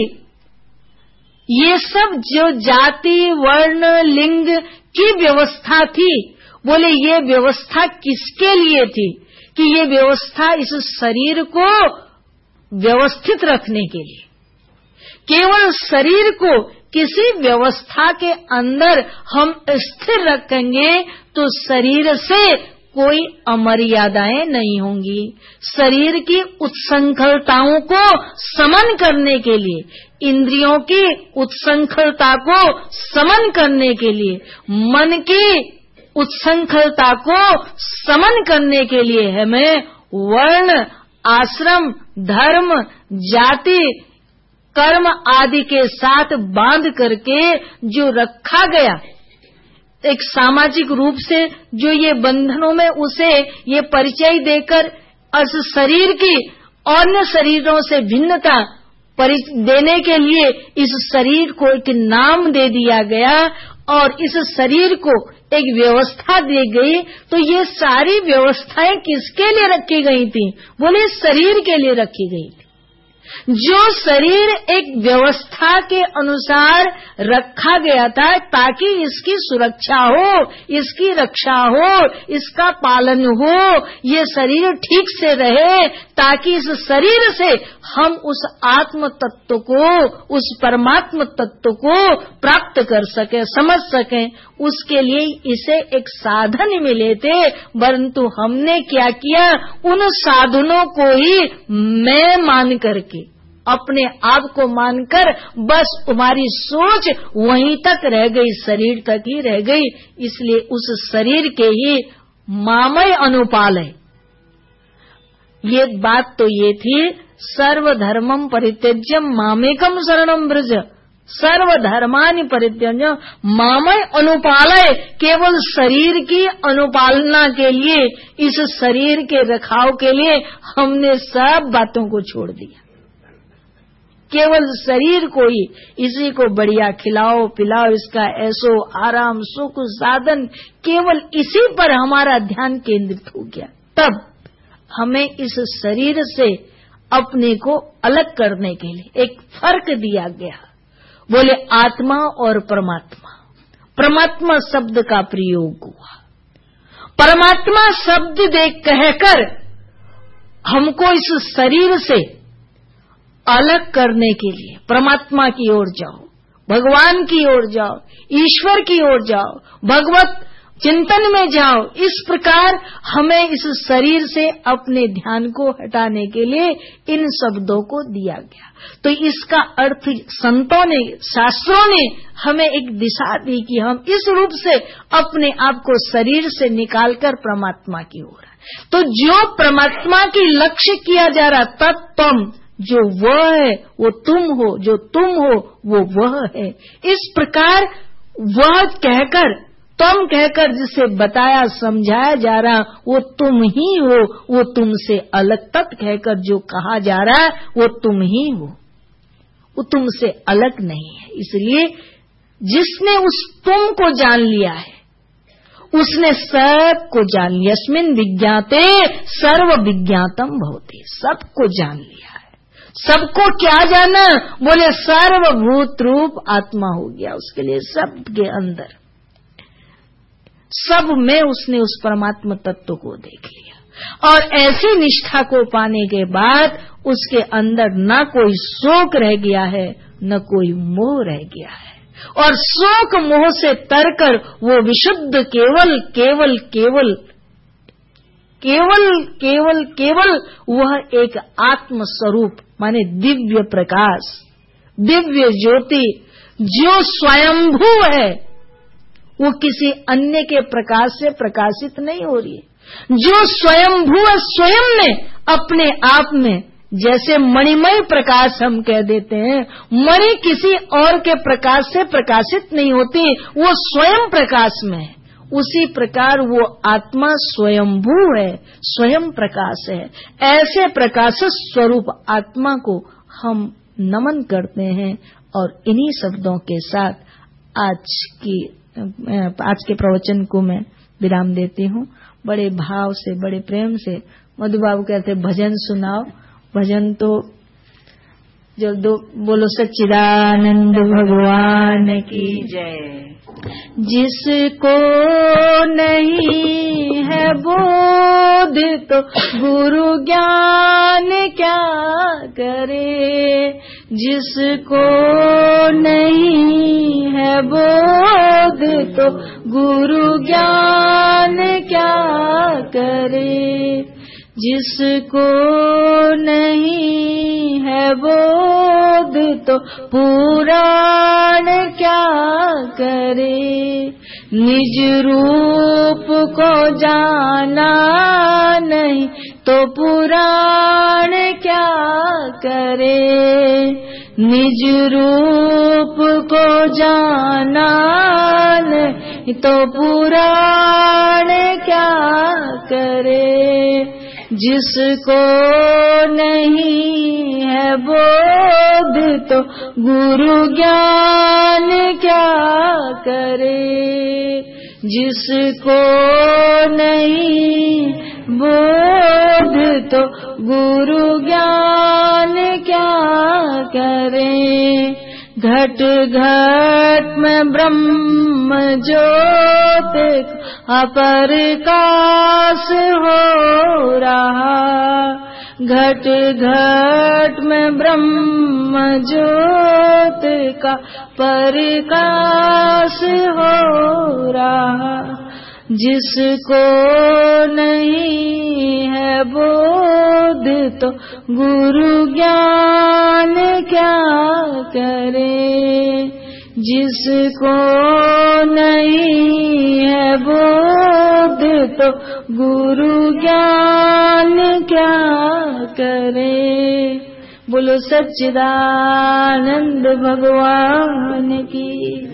ये सब जो जाति वर्ण लिंग की व्यवस्था थी, बोले ये व्यवस्था किसके लिए थी कि ये व्यवस्था इस शरीर को व्यवस्थित रखने के लिए। केवल शरीर को किसी व्यवस्था के अंदर हम स्थिर रखेंगे तो शरीर से कोई अमर्यादाएं नहीं होंगी। शरीर की उत्संखलताओं को समन करने के लिए, इंद्रियों की उत्संखलता को समन करने के लिए, मन की उत्संखलता को समन करने के लिए हमें वर्ण, आश्रम, धर्म, जाति, कर्म आदि के साथ बांध करके जो रखा गया, एक सामाजिक रूप से जो ये बंधनों में उसे ये परिचय देकर इस शरीर की अन्य शरीरों से भिन्नता देने के लिए इस शरीर को एक नाम दे दिया गया और इस शरीर को एक व्यवस्था दी गई। तो ये सारी व्यवस्थाएं किसके लिए रखी गई थी? बोले शरीर के लिए रखी गई थी। जो शरीर एक व्यवस्था के अनुसार रखा गया था ताकि इसकी सुरक्षा हो, इसकी रक्षा हो, इसका पालन हो, ये शरीर ठीक से रहे ताकि इस शरीर से हम उस आत्म तत्व को, उस परमात्म तत्व को प्राप्त कर सके, समझ सके। उसके लिए इसे एक साधन मिले थे, परंतु हमने क्या किया, उन साधनों को ही मैं मान करके, अपने आप को मानकर बस तुम्हारी सोच वहीं तक रह गई, शरीर तक ही रह गई। इसलिए उस शरीर के ही मामय अनुपाल है। ये बात तो ये थी, सर्वधर्मम परित्यज्य मामेकम शरणम व्रज, सर्वधर्मानि परित्यज्य मामय अनुपालय। केवल शरीर की अनुपालना के लिए, इस शरीर के रखाव के लिए हमने सब बातों को छोड़ दिया। केवल शरीर को ही, इसी को बढ़िया खिलाओ पिलाओ, इसका ऐसो आराम सुख साधन, केवल इसी पर हमारा ध्यान केंद्रित हो गया। तब हमें इस शरीर से अपने को अलग करने के लिए एक फर्क दिया गया। बोले आत्मा और परमात्मा। परमात्मा शब्द का प्रयोग हुआ। परमात्मा शब्द देख कहकर हमको इस शरीर से अलग करने के लिए परमात्मा की ओर जाओ, भगवान की ओर जाओ, ईश्वर की ओर जाओ, भगवत चिंतन में जाओ। इस प्रकार हमें इस शरीर से अपने ध्यान को हटाने के लिए इन शब्दों को दिया गया। तो इसका अर्थ संतों ने, शास्त्रों ने हमें एक दिशा दी कि हम इस रूप से अपने आप को शरीर से निकालकर परमात्मा की ओर। तो जो परमात्मा की लक्ष्य किया जा रहा तत्व, जो वह है वो तुम हो, जो तुम हो वो वह है। इस प्रकार वह कहकर, तुम कहकर जिसे बताया समझाया जा रहा वो तुम ही हो, वो तुमसे अलग तत् कहकर जो कहा जा रहा है वो तुम ही हो, वो तुमसे अलग नहीं है। इसलिए जिसने उस तुम को जान लिया है उसने सबको जान लिया। यस्मिन् विज्ञाते सर्व विज्ञातम भवति, सबको जान लिया है। सबको क्या जाना? बोले सर्वभूत रूप आत्मा हो गया उसके लिए। सब के अंदर, सब में उसने उस परमात्मा तत्व को देख लिया। और ऐसी निष्ठा को पाने के बाद उसके अंदर न कोई शोक रह गया है, न कोई मोह रह गया है, और शोक मोह से तरकर वो विशुद्ध केवल केवल केवल केवल केवल केवल वह एक आत्म स्वरूप माने दिव्य प्रकाश, दिव्य ज्योति जो स्वयंभू है, वो किसी अन्य के प्रकाश से प्रकाशित नहीं हो रही है। जो स्वयंभू है, स्वयं ने अपने आप में, जैसे मणिमय प्रकाश हम कह देते हैं, मणि किसी और के प्रकाश से प्रकाशित नहीं होती, वो स्वयं प्रकाश में है। उसी प्रकार वो आत्मा स्वयंभू है, स्वयं प्रकाश है। ऐसे प्रकाश स्वरूप आत्मा को हम नमन करते हैं। और इन्हीं शब्दों के साथ आज के प्रवचन को मैं विराम देती हूँ। बड़े भाव से, बड़े प्रेम से मधु बाबू कहते भजन सुनाओ। भजन तो जो दो बोलो, सच्चिदानंद भगवान की जय। जिसको नहीं है बोध तो गुरु ज्ञान क्या करे। जिसको नहीं है बोध तो गुरु ज्ञान क्या करे। जिसको नहीं है बोध तो पुराण क्या करे। निज रूप को जाना नहीं तो पुराण क्या करे। निज रूप को जाना नहीं तो पुराण क्या करे। जिसको नहीं है बोध तो गुरु ज्ञान क्या करे। जिसको नहीं बोध तो गुरु ज्ञान क्या करे। घट घट में ब्रह्म ज्योत अपरकाश हो रहा। घट घट में ब्रह्म ज्योत का प्रकाश हो रहा। जिसको नहीं है बोध तो गुरु ज्ञान क्या करे। जिसको नहीं है बोध तो गुरु ज्ञान क्या करे। बोलो सच्चिदानंद भगवान की।